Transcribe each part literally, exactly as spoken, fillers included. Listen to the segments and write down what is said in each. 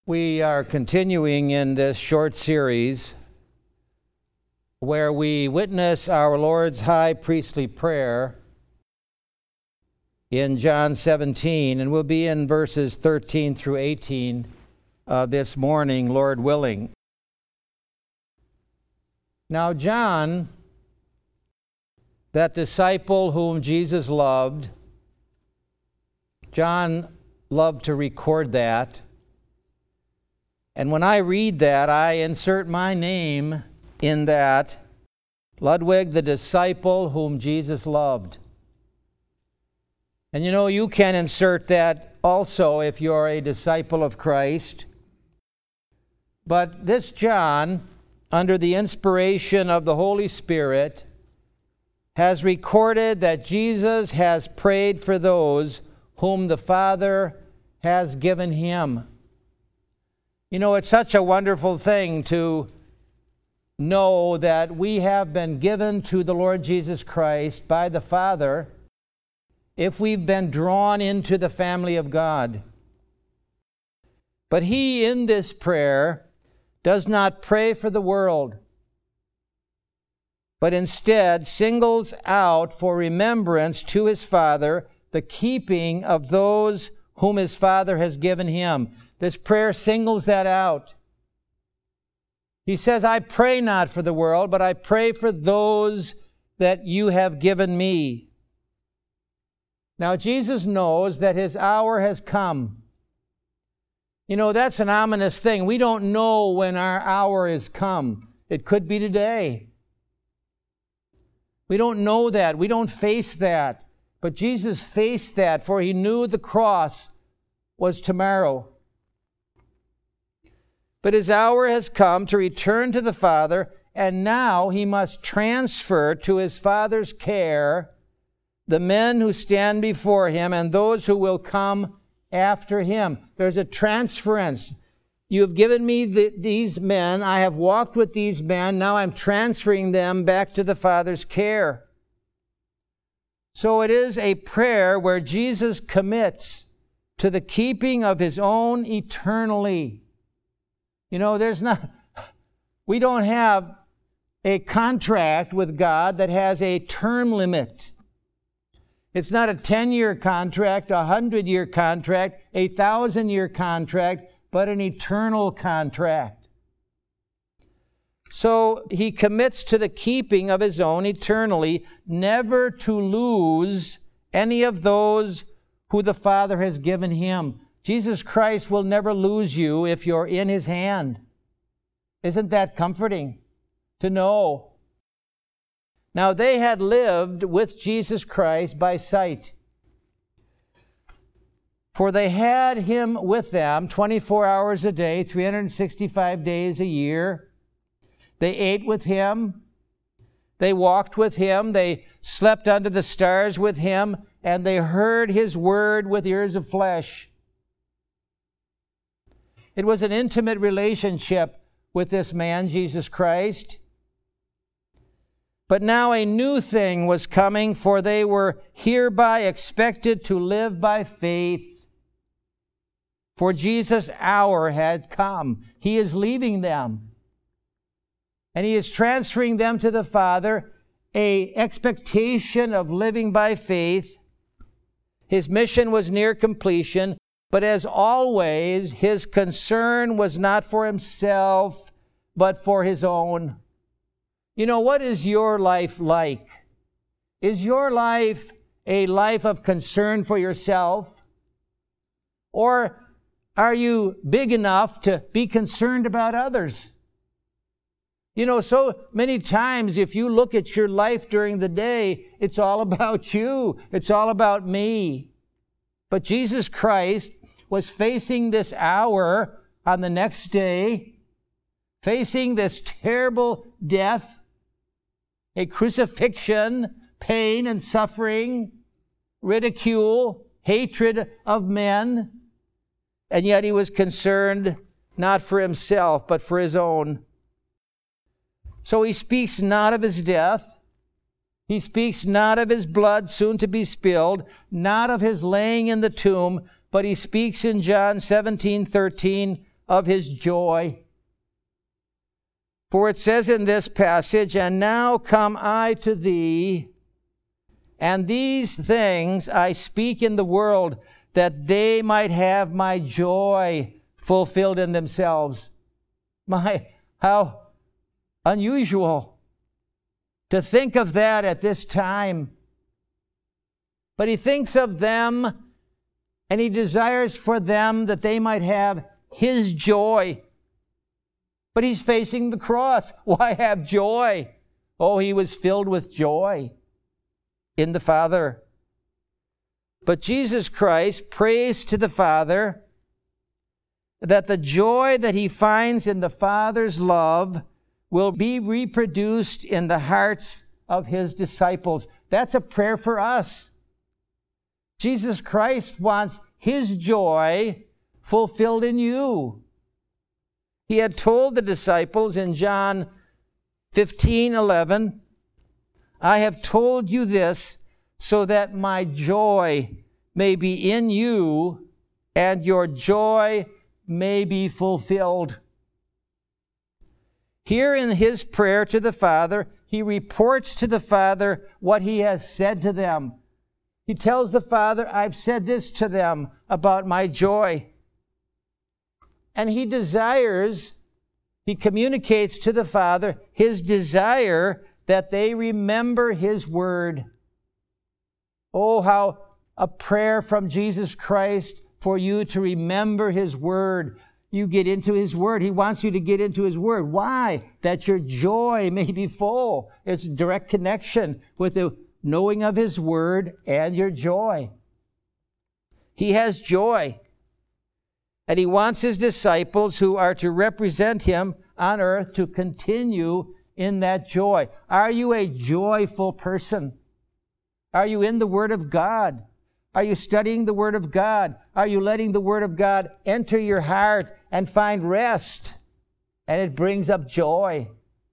We are continuing in this short series where we witness our Lord's high priestly prayer in John seventeen, and we'll be in verses thirteen through eighteen uh, this morning, Lord willing. Now, John, that disciple whom Jesus loved, John loved to record that. And when I read that, I insert my name in that, Ludwig, the disciple whom Jesus loved. And you know, you can insert that also if you're a disciple of Christ. But this John, under the inspiration of the Holy Spirit, has recorded that Jesus has prayed for those whom the Father has given him. You know, it's such a wonderful thing to know that we have been given to the Lord Jesus Christ by the Father if we've been drawn into the family of God. But he, in this prayer, does not pray for the world, but instead singles out for remembrance to his Father the keeping of those whom his Father has given him. This prayer singles that out. He says, I pray not for the world, but I pray for those that you have given me. Now, Jesus knows that his hour has come. You know, that's an ominous thing. We don't know when our hour has come. It could be today. We don't know that. We don't face that. But Jesus faced that, for he knew the cross was tomorrow. But his hour has come to return to the Father, and now he must transfer to his Father's care the men who stand before him and those who will come after him. There's a transference. You have given me the, these men. I have walked with these men. Now I'm transferring them back to the Father's care. So it is a prayer where Jesus commits to the keeping of his own eternally. You know, there's not, we don't have a contract with God that has a term limit. It's not a ten-year contract, a hundred-year contract, a thousand-year contract, but an eternal contract. So he commits to the keeping of his own eternally, never to lose any of those who the Father has given him. Jesus Christ will never lose you if you're in his hand. Isn't that comforting to know? Now, they had lived with Jesus Christ by sight, for they had him with them twenty-four hours a day, three hundred sixty-five days a year. They ate with him. They walked with him. They slept under the stars with him, and they heard his word with ears of flesh. It was an intimate relationship with this man, Jesus Christ. But now a new thing was coming, for they were hereby expected to live by faith. For Jesus' hour had come. He is leaving them. And he is transferring them to the Father, an expectation of living by faith. His mission was near completion. But as always, his concern was not for himself, but for his own. You know, what is your life like? Is your life a life of concern for yourself? Or are you big enough to be concerned about others? You know, so many times if you look at your life during the day, it's all about you. It's all about me. But Jesus Christ was facing this hour on the next day, facing this terrible death, a crucifixion, pain and suffering, ridicule, hatred of men, and yet he was concerned not for himself, but for his own. So he speaks not of his death. He speaks not of his blood soon to be spilled, not of his laying in the tomb, but he speaks in John seventeen thirteen of his joy. For it says in this passage, "And now come I to thee, and these things I speak in the world, that they might have my joy fulfilled in themselves." My, how unusual to think of that at this time. But he thinks of them, and he desires for them that they might have his joy. But he's facing the cross. Why have joy? Oh, he was filled with joy in the Father. But Jesus Christ prays to the Father that the joy that he finds in the Father's love will be reproduced in the hearts of his disciples. That's a prayer for us. Jesus Christ wants his joy fulfilled in you. He had told the disciples in John fifteen eleven, "I have told you this so that my joy may be in you and your joy may be fulfilled." Here in his prayer to the Father, he reports to the Father what he has said to them. He tells the Father, "I've said this to them about my joy." And he desires, he communicates to the Father his desire that they remember his word. Oh, how a prayer from Jesus Christ for you to remember his word. You get into his word. He wants you to get into his word. Why? That your joy may be full. It's a direct connection with the knowing of his word and your joy. He has joy. And he wants his disciples who are to represent him on earth to continue in that joy. Are you a joyful person? Are you in the Word of God? Are you studying the Word of God? Are you letting the Word of God enter your heart and find rest? And it brings up joy.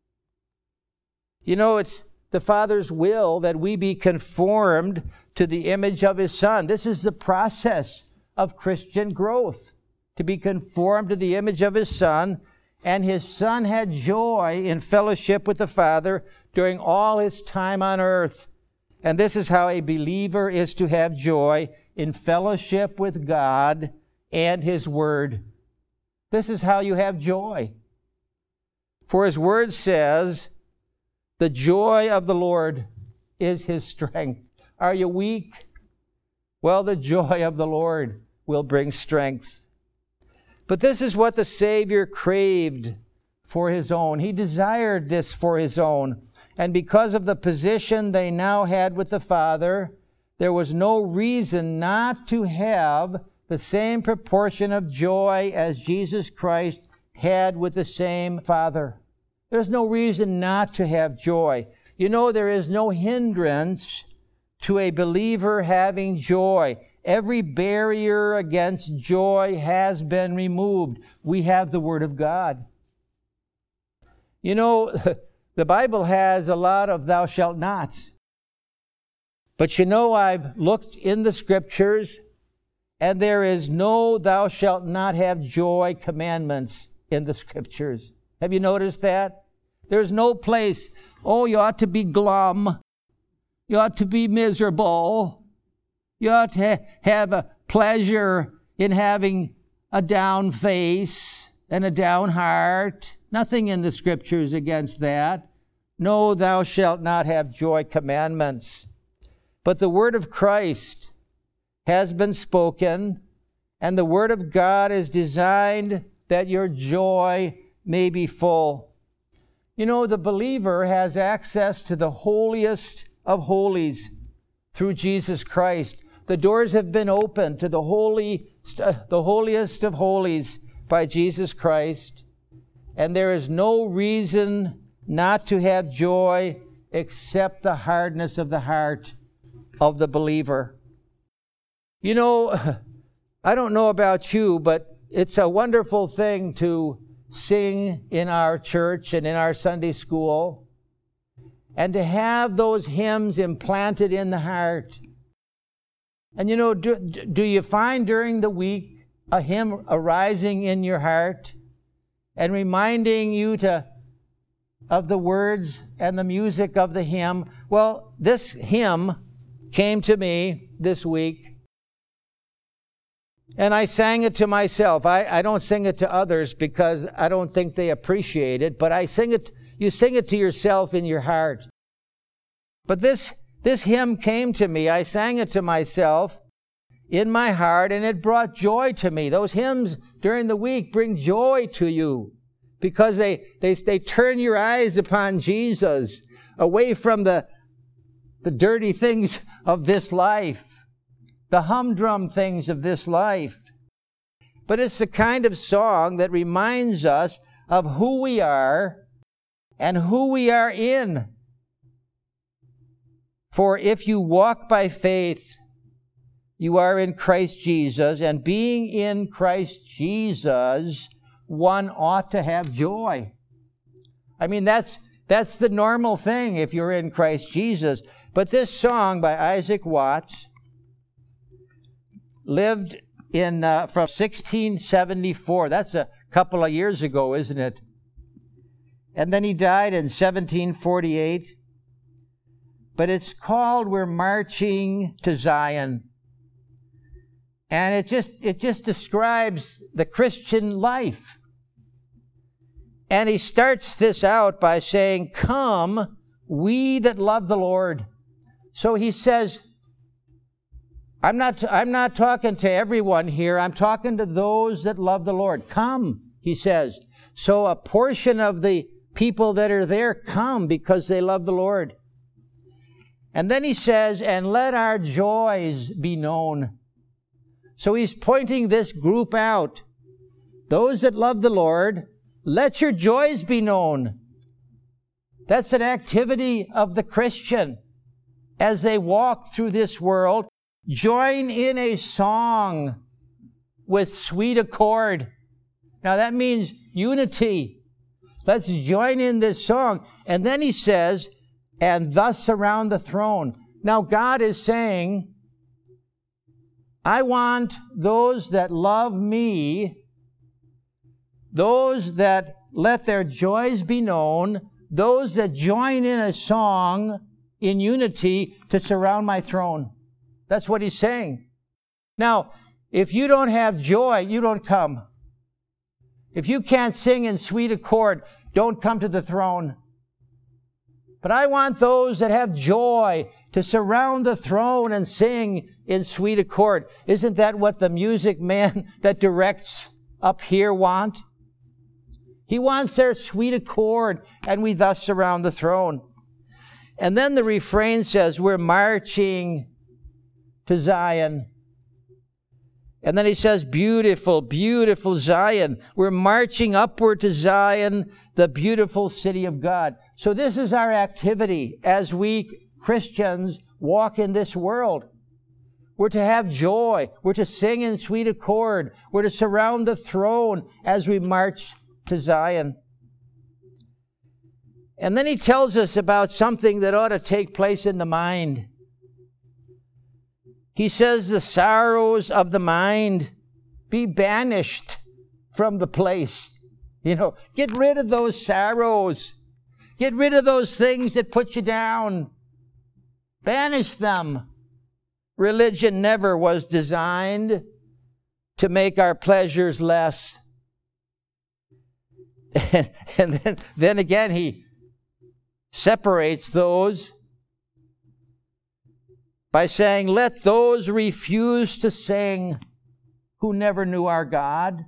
You know, it's the Father's will that we be conformed to the image of his Son. This is the process of Christian growth, to be conformed to the image of his Son. And his Son had joy in fellowship with the Father during all his time on earth. And this is how a believer is to have joy, in fellowship with God and his word. This is how you have joy. For his word says, "The joy of the Lord is his strength." Are you weak? Well, the joy of the Lord will bring strength. But this is what the Savior craved for his own. He desired this for his own. And because of the position they now had with the Father, there was no reason not to have the same proportion of joy as Jesus Christ had with the same Father. There's no reason not to have joy. You know, there is no hindrance to a believer having joy. Every barrier against joy has been removed. We have the Word of God. You know, the Bible has a lot of thou shalt nots. But you know, I've looked in the Scriptures, and there is no thou shalt not have joy commandments in the Scriptures. Have you noticed that? There's no place, oh, you ought to be glum. You ought to be miserable. You ought to ha- have a pleasure in having a down face and a down heart. Nothing in the Scriptures against that. No, thou shalt not have joy commandments. But the word of Christ has been spoken, and the word of God is designed that your joy may be full. You know, the believer has access to the holiest of holies through Jesus Christ. The doors have been opened to the holy, the holiest of holies by Jesus Christ. And there is no reason not to have joy except the hardness of the heart of the believer. You know, I don't know about you, but it's a wonderful thing to sing in our church and in our Sunday school, and to have those hymns implanted in the heart. And you know, do, do you find during the week a hymn arising in your heart and reminding you to of the words and the music of the hymn? Well, this hymn came to me this week, and I sang it to myself. I, I don't sing it to others because I don't think they appreciate it, but I sing it, you sing it to yourself in your heart. But this, this hymn came to me. I sang it to myself in my heart, and it brought joy to me. Those hymns during the week bring joy to you because they, they, they turn your eyes upon Jesus, away from the, the dirty things of this life, the humdrum things of this life. But it's the kind of song that reminds us of who we are and who we are in. For if you walk by faith, you are in Christ Jesus, and being in Christ Jesus, one ought to have joy. I mean, that's that's the normal thing if you're in Christ Jesus. But this song by Isaac Watts lived in uh, from sixteen seventy-four. That's a couple of years ago, isn't it? And then he died in seventeen forty-eight. But it's called "We're Marching to Zion." And it just it just describes the Christian life. And he starts this out by saying, "Come, we that love the Lord." So he says, I'm not I'm not talking to everyone here. I'm talking to those that love the Lord. Come, he says. So a portion of the people that are there come because they love the Lord. And then he says, "And let our joys be known." So he's pointing this group out. Those that love the Lord, let your joys be known. That's an activity of the Christian. As they walk through this world, join in a song with sweet accord. Now that means unity. Let's join in this song. And then he says, "And thus around the throne." Now God is saying, I want those that love me, those that let their joys be known, those that join in a song in unity to surround my throne. That's what he's saying. Now, if you don't have joy, you don't come. If you can't sing in sweet accord, don't come to the throne. But I want those that have joy to surround the throne and sing in sweet accord. Isn't that what the music man that directs up here want? He wants their sweet accord, and we thus surround the throne. And then the refrain says, "We're marching to Zion." And then he says, "Beautiful, beautiful Zion. We're marching upward to Zion, the beautiful city of God." So this is our activity as we Christians walk in this world. We're to have joy. We're to sing in sweet accord. We're to surround the throne as we march to Zion. And then he tells us about something that ought to take place in the mind. He says the sorrows of the mind be banished from the place. You know, get rid of those sorrows. Get rid of those things that put you down. Banish them. Religion never was designed to make our pleasures less. And, and then, then again, he separates those by saying, "Let those refuse to sing who never knew our God,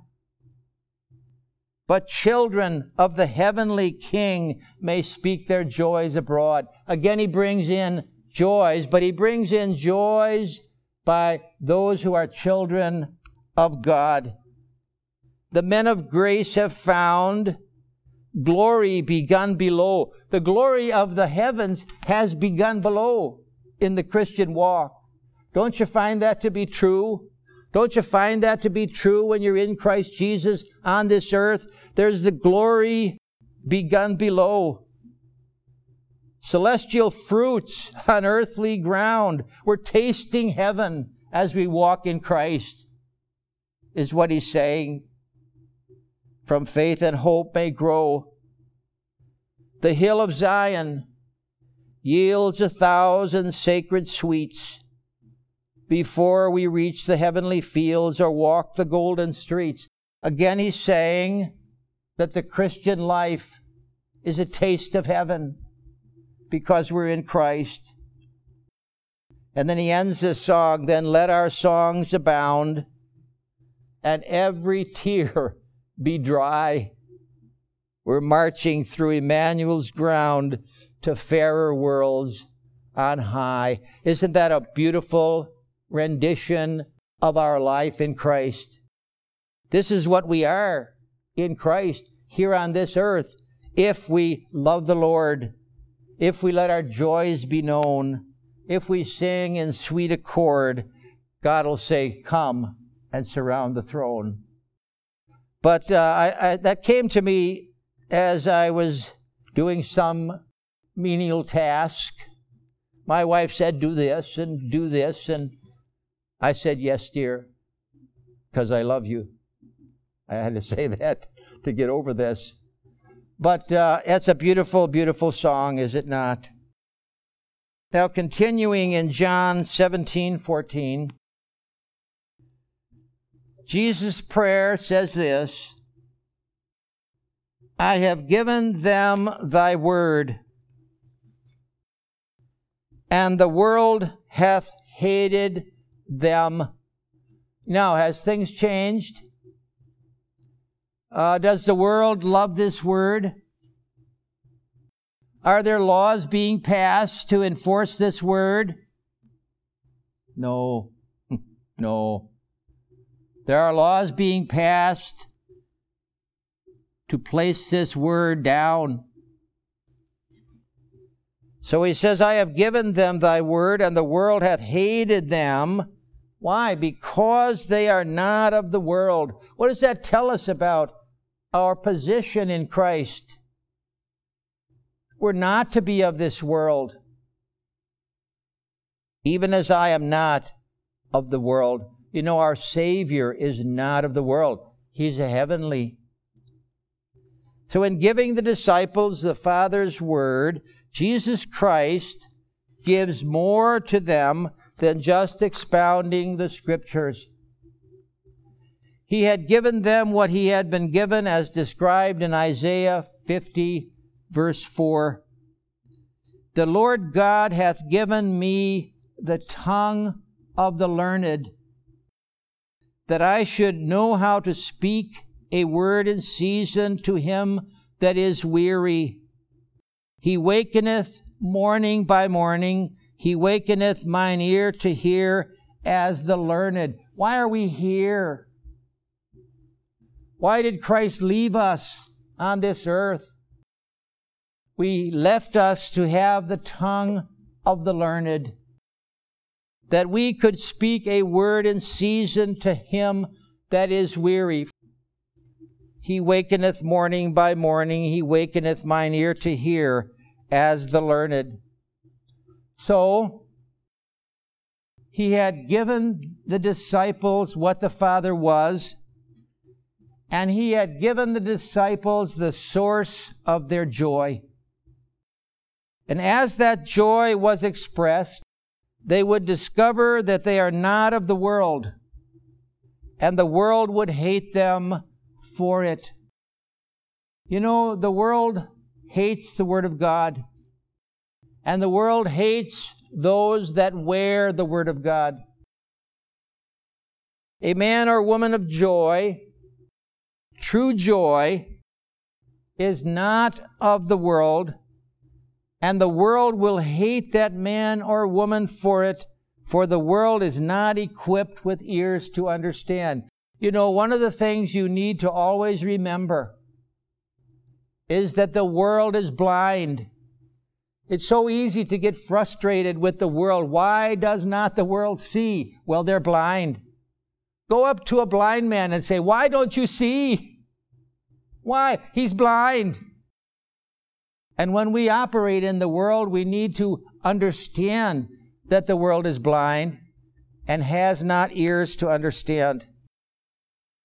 but children of the heavenly King may speak their joys abroad." Again, he brings in joys, but he brings in joys by those who are children of God. The men of grace have found glory begun below. The glory of the heavens has begun below in the Christian walk. Don't you find that to be true? Don't you find that to be true when you're in Christ Jesus on this earth? There's the glory begun below. Celestial fruits on earthly ground. We're tasting heaven as we walk in Christ. is what he's saying. From faith and hope may grow. The hill of Zion yields a thousand sacred sweets before we reach the heavenly fields or walk the golden streets. Again, he's saying that the Christian life is a taste of heaven because we're in Christ. And then he ends this song, then let our songs abound and every tear be dry. We're marching through Emmanuel's ground to fairer worlds on high. Isn't that a beautiful rendition of our life in Christ? This is what we are in Christ here on this earth. If we love the Lord, if we let our joys be known, if we sing in sweet accord, God will say, come and surround the throne. But uh, I, I, that came to me as I was doing some menial task. My wife said, do this and do this. And I said, yes, dear, because I love you. I had to say that to get over this. But uh, it's a beautiful, beautiful song, is it not? Now, continuing in John seventeen fourteen, Jesus' prayer says this, I have given them thy word, and the world hath hated them. Now, has things changed? Uh, does the world love this word? Are there laws being passed to enforce this word? No. No. There are laws being passed to place this word down. So he says, I have given them thy word, and the world hath hated them. Why? Because they are not of the world. What does that tell us about our position in Christ? We're not to be of this world, even as I am not of the world. You know, our Savior is not of the world. He's a heavenly. So in giving the disciples the Father's word, Jesus Christ gives more to them than just expounding the Scriptures. He had given them what he had been given as described in Isaiah fifty, verse four. The Lord God hath given me the tongue of the learned, that I should know how to speak a word in season to him that is weary. He wakeneth morning by morning. He wakeneth mine ear to hear as the learned. Why are we here? Why did Christ leave us on this earth? We left us to have the tongue of the learned, that we could speak a word in season to him that is weary. He wakeneth morning by morning. He wakeneth mine ear to hear as the learned. So, he had given the disciples what the Father was, and he had given the disciples the source of their joy. And as that joy was expressed, they would discover that they are not of the world, and the world would hate them for it. You know, the world hates the Word of God, and the world hates those that wear the Word of God. A man or woman of joy, true joy, is not of the world, and the world will hate that man or woman for it, for the world is not equipped with ears to understand. You know, one of the things you need to always remember is that the world is blind. It's so easy to get frustrated with the world. Why does not the world see? Well, they're blind. Go up to a blind man and say, why don't you see? Why? He's blind. And when we operate in the world, we need to understand that the world is blind and has not ears to understand.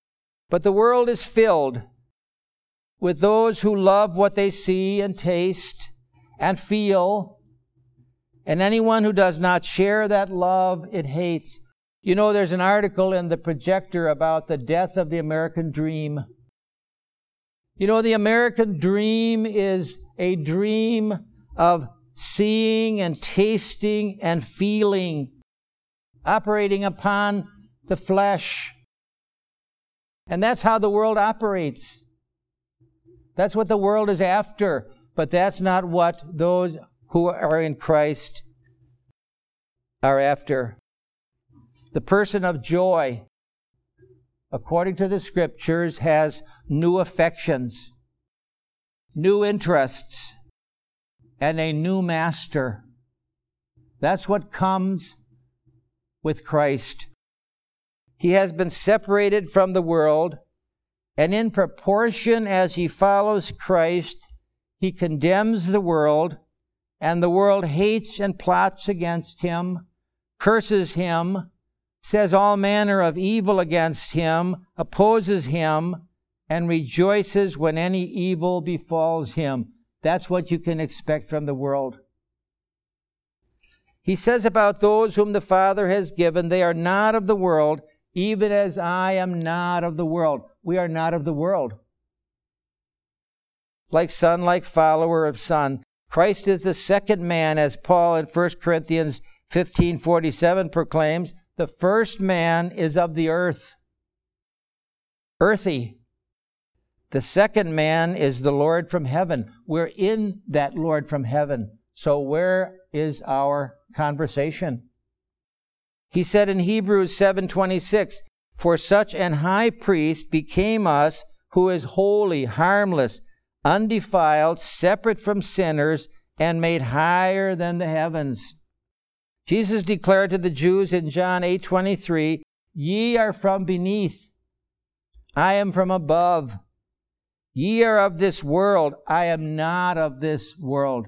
But the world is filled with those who love what they see and taste and feel, and anyone who does not share that love, it hates. You know, there's an article in the Projector about the death of the American dream. You know, the American dream is a dream of seeing and tasting and feeling, operating upon the flesh. And that's how the world operates. That's what the world is after. But that's not what those who are in Christ are after. The person of joy, according to the Scriptures, has new affections, new interests, and a new master. That's what comes with Christ. He has been separated from the world, and in proportion as he follows Christ, he condemns the world, and the world hates and plots against him, curses him, says all manner of evil against him, opposes him, and rejoices when any evil befalls him. That's what you can expect from the world. He says about those whom the Father has given, they are not of the world, even as I am not of the world. We are not of the world. Like son, like follower of son. Christ is the second man, as Paul in First Corinthians fifteen forty-seven proclaims. The first man is of the earth, earthy. The second man is the Lord from heaven. We're in that Lord from heaven. So where is our conversation? He said in Hebrews seven twenty-six, for such an high priest became us, who is holy, harmless, undefiled, separate from sinners, and made higher than the heavens. Jesus declared to the Jews in John eight twenty-three, ye are from beneath, I am from above. Ye are of this world, I am not of this world.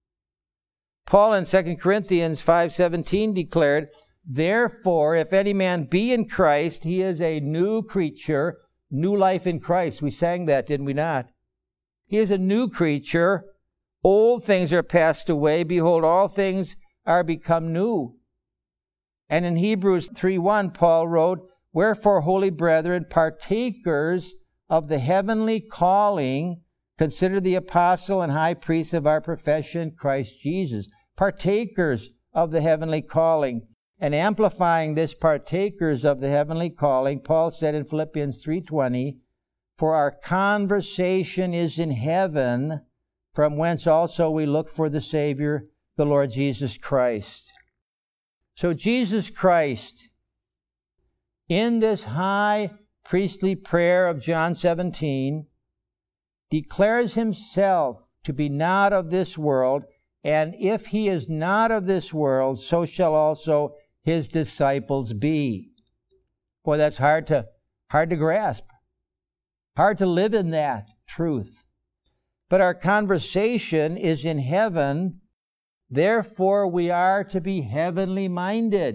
Paul in Second Corinthians five seventeen declared, therefore, if any man be in Christ, he is a new creature, new life in Christ. We sang that, didn't we not? He is a new creature. Old things are passed away. Behold, all things are become new. And in Hebrews three one, Paul wrote, wherefore, holy brethren, partakers of the heavenly calling, consider the apostle and high priest of our profession, Christ Jesus. Partakers of the heavenly calling. And amplifying this partakers of the heavenly calling, Paul said in Philippians three twenty, for our conversation is in heaven, from whence also we look for the Savior, the Lord Jesus Christ. So Jesus Christ, in this high priestly prayer of John seventeen, declares himself to be not of this world, and if he is not of this world, so shall also his disciples be. Boy, that's hard to, hard to grasp. Hard to live in that truth. But our conversation is in heaven, therefore we are to be heavenly minded.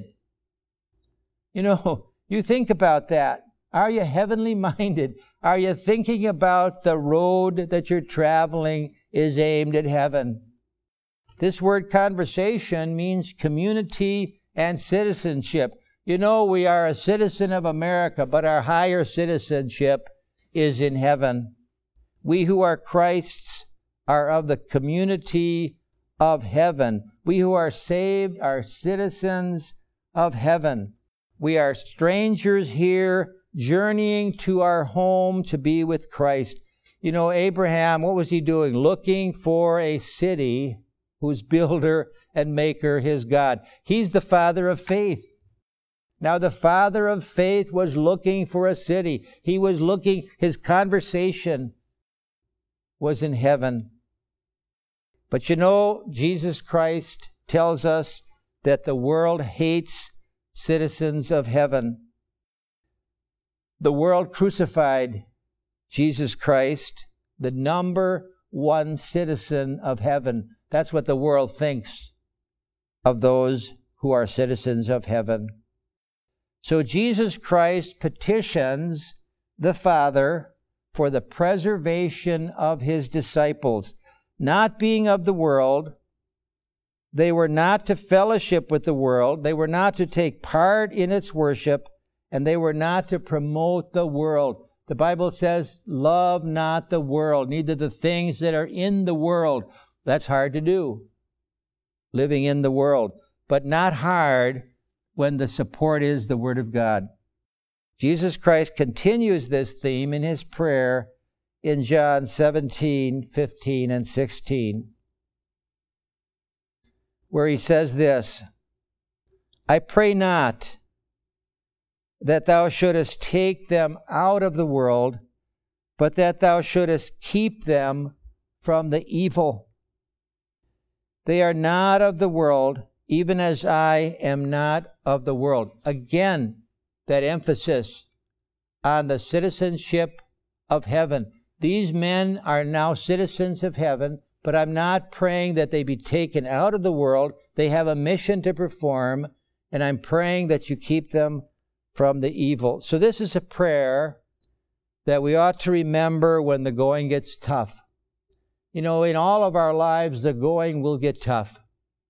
You know, you think about that. Are you heavenly minded? Are you thinking about the road that you're traveling is aimed at heaven? This word conversation means community and citizenship. You know, we are a citizen of America, but our higher citizenship is in heaven. We who are Christ's are of the community of heaven. We who are saved are citizens of heaven. We are strangers here, journeying to our home to be with Christ. You know, Abraham, what was he doing? Looking for a city whose builder and maker his God. He's the father of faith. Now, the father of faith was looking for a city. He was looking, his conversation was in heaven. But you know, Jesus Christ tells us that the world hates citizens of heaven. The world crucified Jesus Christ, the number one citizen of heaven. That's what the world thinks of those who are citizens of heaven. So Jesus Christ petitions the Father for the preservation of his disciples, not being of the world. They were not to fellowship with the world. They were not to take part in its worship, and they were not to promote the world. The Bible says, love not the world, neither the things that are in the world. That's hard to do, living in the world, but not hard when the support is the Word of God. Jesus Christ continues this theme in his prayer in John seventeen, fifteen, and sixteen, where he says this, I pray not that thou shouldest take them out of the world, but that thou shouldest keep them from the evil. They are not of the world, even as I am not of the world. Again, that emphasis on the citizenship of heaven. These men are now citizens of heaven, but I'm not praying that they be taken out of the world. They have a mission to perform, and I'm praying that you keep them from the evil. So this is a prayer that we ought to remember when the going gets tough. You know, in all of our lives, the going will get tough.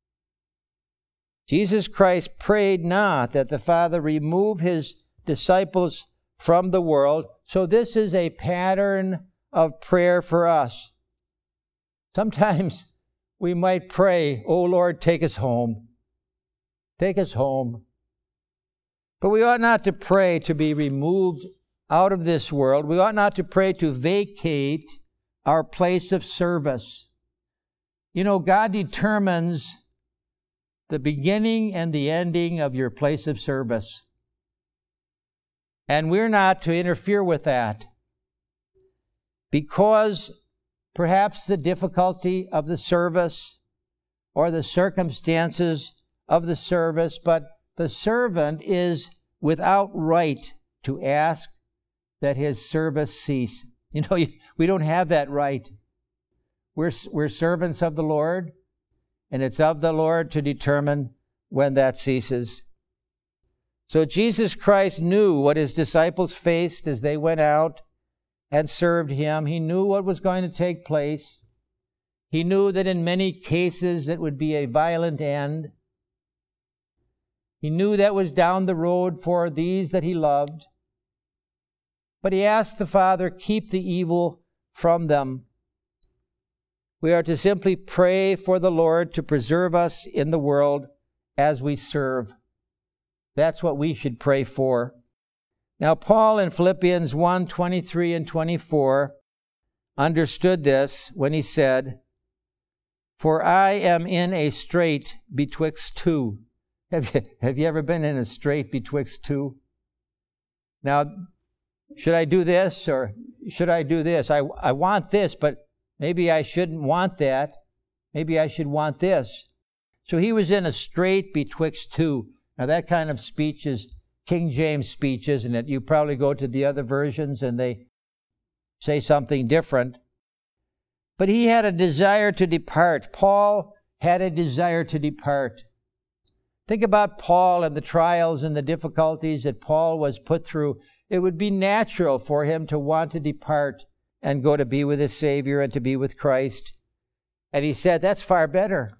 Jesus Christ prayed not that the Father remove his disciples from the world. So this is a pattern of prayer for us. Sometimes we might pray, oh Lord, take us home. Take us home. But we ought not to pray to be removed out of this world. We ought not to pray to vacate our place of service. You know, God determines the beginning and the ending of your place of service. And we're not to interfere with that. Because perhaps the difficulty of the service or the circumstances of the service, but the servant is without right to ask that his service cease. You know, we don't have that right. We're, we're servants of the Lord, and it's of the Lord to determine when that ceases. So Jesus Christ knew what his disciples faced as they went out and served him. He knew what was going to take place. He knew that in many cases it would be a violent end. He knew that was down the road for these that he loved. But he asked the Father, keep the evil from them. We are to simply pray for the Lord to preserve us in the world as we serve. That's what we should pray for. Now, Paul in Philippians one, twenty-three and twenty-four understood this when he said, for I am in a strait betwixt two. Have you, have you ever been in a strait betwixt two? Now, should I do this or should I do this? I, I want this, but maybe I shouldn't want that. Maybe I should want this. So he was in a strait betwixt two. Now that kind of speech is King James speech, isn't it? You probably go to the other versions and they say something different. But he had a desire to depart. Paul had a desire to depart. Think about Paul and the trials and the difficulties that Paul was put through. It would be natural for him to want to depart and go to be with his Savior and to be with Christ. And he said, that's far better.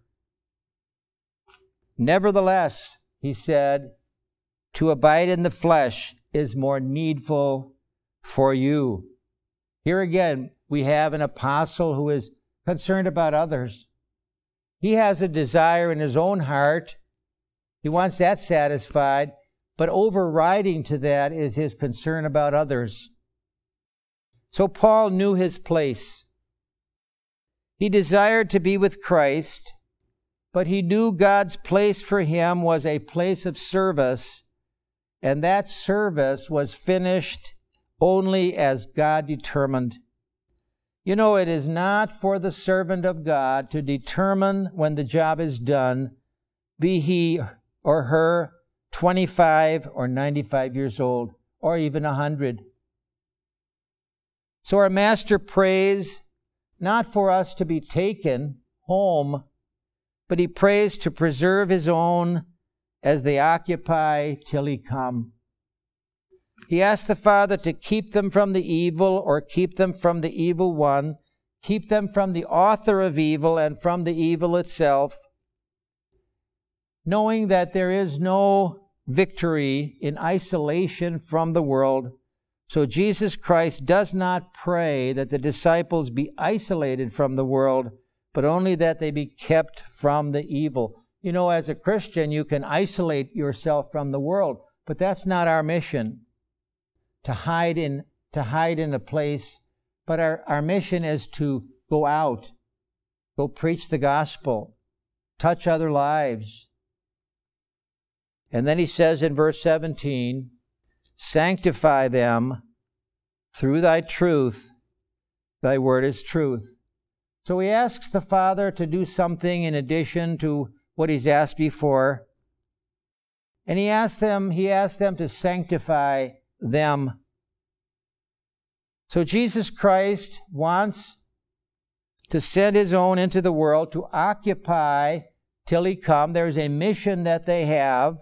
Nevertheless, he said, to abide in the flesh is more needful for you. Here again, we have an apostle who is concerned about others. He has a desire in his own heart. He wants that satisfied, but overriding to that is his concern about others. So Paul knew his place. He desired to be with Christ, but he knew God's place for him was a place of service, and that service was finished only as God determined. You know, it is not for the servant of God to determine when the job is done, be he or her twenty-five or ninety-five years old, or even one hundred. So our Master prays not for us to be taken home, but he prays to preserve his own as they occupy till he come. He asked the Father to keep them from the evil, or keep them from the evil one, keep them from the author of evil and from the evil itself, knowing that there is no victory in isolation from the world. So Jesus Christ does not pray that the disciples be isolated from the world, but only that they be kept from the evil. You know, as a Christian, you can isolate yourself from the world, but that's not our mission, to hide in, to hide in a place. But our, our mission is to go out, go preach the gospel, touch other lives. And then he says in verse seventeen, sanctify them through thy truth. Thy word is truth. So he asks the Father to do something in addition to what he's asked before. And he asks them, he asks them to sanctify them. So Jesus Christ wants to send his own into the world to occupy till he come. There's a mission that they have.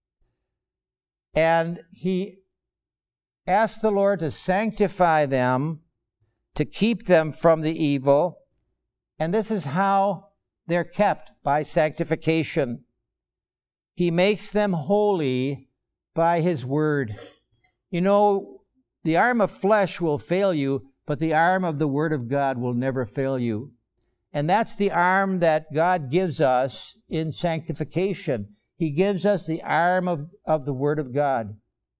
And he asked the Lord to sanctify them, to keep them from the evil. And this is how they're kept, by sanctification. He makes them holy by his word. You know, the arm of flesh will fail you, but the arm of the word of God will never fail you. And that's the arm that God gives us in sanctification. He gives us the arm of, of the word of God.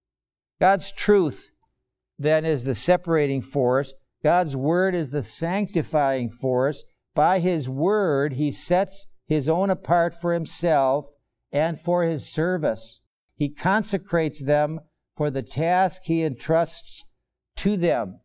God's truth, then, is the separating force. God's word is the sanctifying force. By his word, he sets his own apart for himself and for his service. He consecrates them for the task he entrusts to them.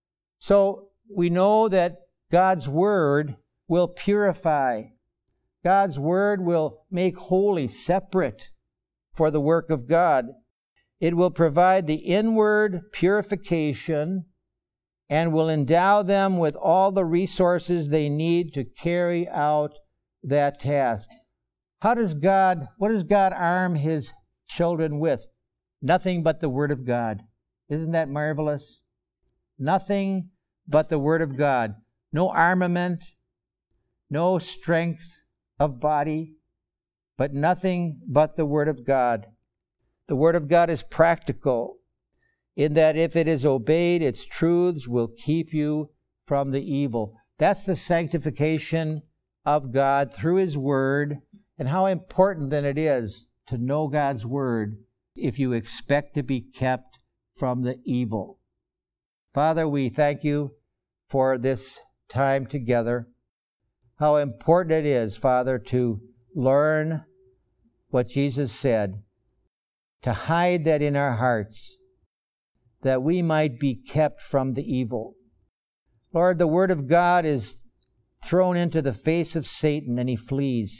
So we know that God's word will purify. God's word will make holy, separate for the work of God. It will provide the inward purification and will endow them with all the resources they need to carry out that task. How does God, what does God arm his children with? Nothing but the word of God. Isn't that marvelous? Nothing but the word of God. No armament, no strength of body, but nothing but the word of God. The word of God is practical in that if it is obeyed, its truths will keep you from the evil. That's the sanctification of God through his word, and how important then it is to know God's word if you expect to be kept from the evil. Father, we thank you for this time together. How important it is, Father, to learn what Jesus said, to hide that in our hearts, that we might be kept from the evil. Lord, the word of God is thrown into the face of Satan and he flees.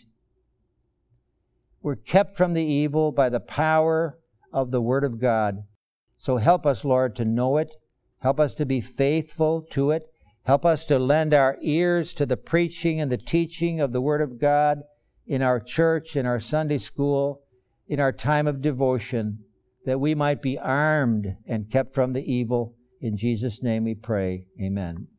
We're kept from the evil by the power of the word of God. So help us, Lord, to know it. Help us to be faithful to it. Help us to lend our ears to the preaching and the teaching of the word of God in our church, in our Sunday school, in our time of devotion, that we might be armed and kept from the evil. In Jesus' name we pray. Amen.